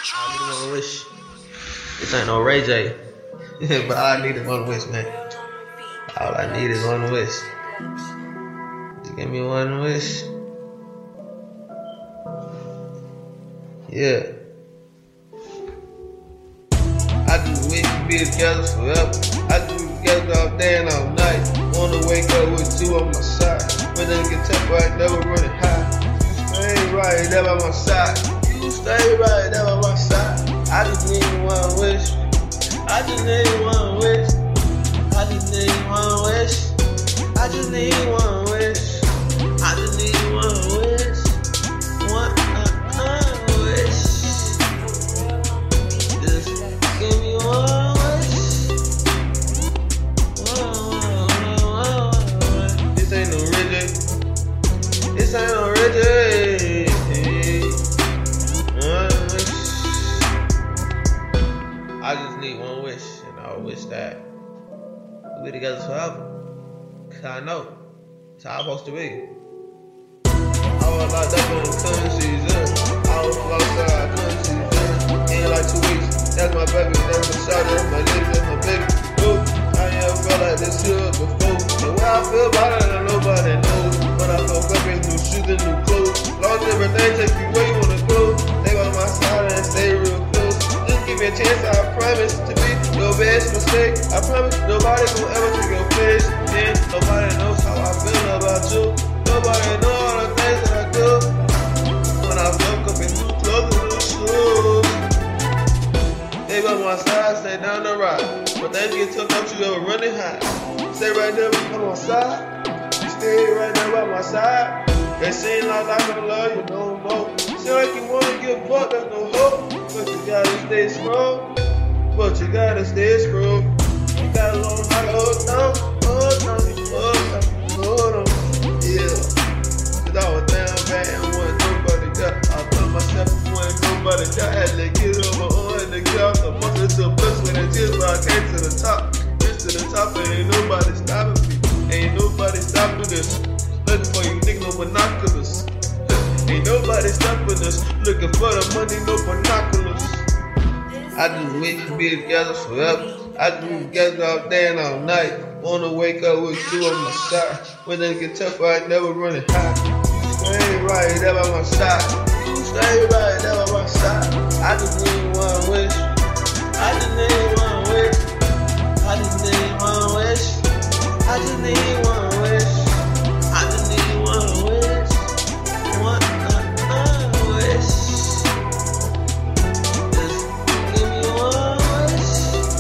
I need one wish. This ain't no Ray J. But all I need is one wish, man. All I need is one wish. Just give me one wish. Yeah. I just wish we be together forever. I just be together all day and all night. Wanna wake up with you on my side. When they get tough, I never running high. You stay right there by my side. You stay right there by my side. I just need one wish. I just need one wish. I just need one wish. I just need one wish. I just need one wish. One wish. Just give me one wish. This ain't no rigid. This ain't no rigid. I just need one wish, and I wish that we be together forever. Cause I know it's how I'm supposed to be. I was locked up on the country, I was lost out, I couldn't see her. In like 2 weeks, that's my baby, that's my shot, that's my lady, that's my baby. Ooh, I ain't ever felt like this here before. The way I feel about it, and nobody knows. But I feel baby, new shoes and new clothes. Lost everything, take you where you wanna go. Stay by my side and stay real close. Just give me a chance, I promise to be your best mistake. I promise nobody gon' ever take your place. Yeah, nobody knows how I feel about you. Nobody know all the things that I do. When I woke up in new clothes and new shoes. Stay by my side, stay down the ride. But things get tough, don't you ever running high. Stay right there by my side. You stay right there by my side. It seems like I don't love you no more. Seem like you wanna give up, there's no hope. But you gotta stay strong. But you gotta stay strong. You gotta learn how to hold on, hold on, hold on, hold on. Yeah. Cause I was down bad and wasn't nobody got. I told myself I wasn't nobody got. Had to get over on and get off the muscle to a place when it is where I came to the top. Get to the top and ain't nobody stopping me. Ain't nobody stopping this. Looking for you niggas, no binoculars. Ain't nobody stopping us. Looking for the money, no binoculars. I just wish we be together forever. I just be together all day and all night. Wanna wake up with you on my side. When they get tough, I ain't never running high. You stay right there by my side. You stay right there by my side. I just need one wish. I just need one wish. I just need one wish. I just need one wish. I just need one wish. One wish. Just give me one wish.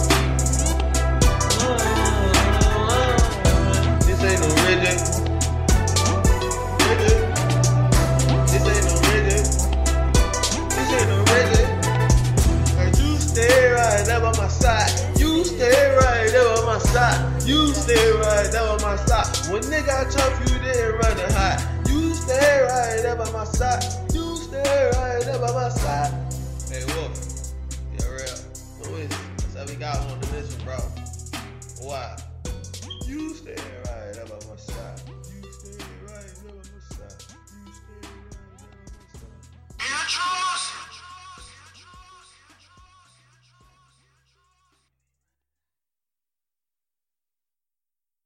This ain't no rigid. This ain't no rigid. This ain't no rigid. And you stay right there by my side. You stay right there by my side. You stay right there by my side. When they got tough, you didn't run it high.